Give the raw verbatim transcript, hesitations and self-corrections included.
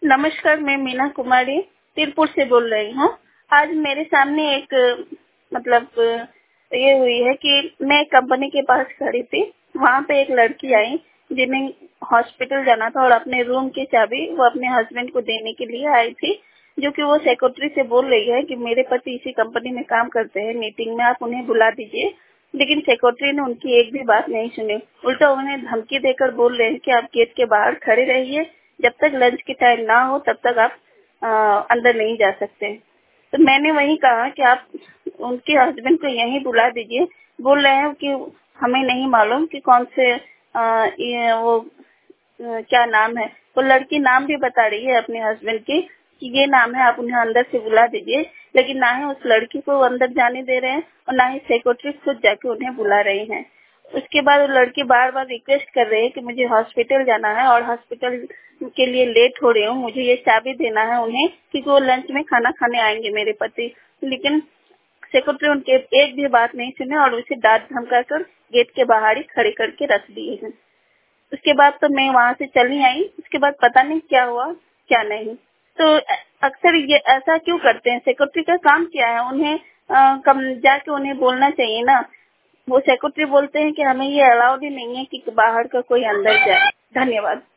नमस्कार, मैं मीना कुमारी तिरपुर से बोल रही हूँ। आज मेरे सामने एक मतलब ये हुई है कि मैं कंपनी के पास खड़ी थी। वहाँ पे एक लड़की आई जिन्हें हॉस्पिटल जाना था और अपने रूम की चाबी वो अपने हस्बैंड को देने के लिए आई थी, जो कि वो सेक्रेटरी से बोल रही है कि मेरे पति इसी कंपनी में काम करते हैं, मीटिंग में आप उन्हें बुला दीजिए। लेकिन सेक्रेटरी ने उनकी एक भी बात नहीं सुनी। उल्टा उन्हें धमकी देकर बोल रहे हैं कि आप गेट के बाहर खड़े रहिए, जब तक लंच की टाइम ना हो तब तक आप आ, अंदर नहीं जा सकते। तो मैंने वही कहा कि आप उनके हस्बैंड को यहीं बुला दीजिए। बोल रहे हैं कि हमें नहीं मालूम कि कौन से आ, ये वो आ, क्या नाम है। वो लड़की नाम भी बता रही है अपने हस्बैंड की कि ये नाम है, आप उन्हें अंदर से बुला दीजिए। लेकिन ना ही उस लड़की को अंदर जाने दे रहे हैं और ना ही सेक्रेटरी खुद जाके उन्हें बुला रही हैं। उसके बाद वो लड़की बार बार रिक्वेस्ट कर रही है कि मुझे हॉस्पिटल जाना है और हॉस्पिटल के लिए लेट हो रही हूँ, मुझे ये चाबी देना है उन्हें क्योंकि वो लंच में खाना खाने आएंगे मेरे पति। लेकिन सेक्रेटरी उनके एक भी बात नहीं सुने और उसे डांट धमका कर गेट के बाहर ही खड़े करके रख दिए हैं। उसके बाद तो मैं वहाँ से चली आई। उसके बाद पता नहीं क्या हुआ क्या नहीं। तो अक्सर ये ऐसा क्यों करते हैं? सेक्रेटरी का काम क्या है? उन्हें आ, कम जाके उन्हें बोलना चाहिए ना। वो सेक्रेटरी बोलते हैं कि हमें ये अलाउड ही नहीं है कि बाहर का कोई अंदर जाए। धन्यवाद।